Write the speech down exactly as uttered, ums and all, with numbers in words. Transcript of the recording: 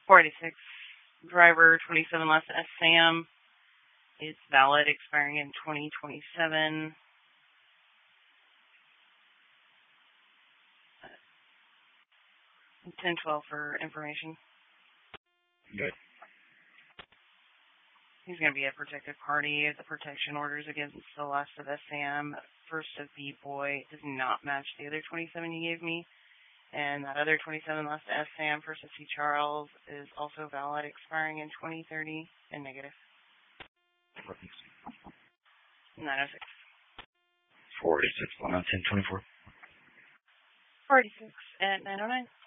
forty-six. Driver twenty-seven last S. Sam. It's valid, expiring in twenty twenty-seven. ten twelve for information. Good. He's going to be a protected party. The protection orders against the last of S. Sam, first of B-Boy, does not match the other twenty-seven you gave me. And that other twenty-seven last S. Sam, first of C. Charles, is also valid, expiring in twenty thirty and negative. nine oh six. forty-six, one oh ten, twenty-four. forty-six at nine oh nine.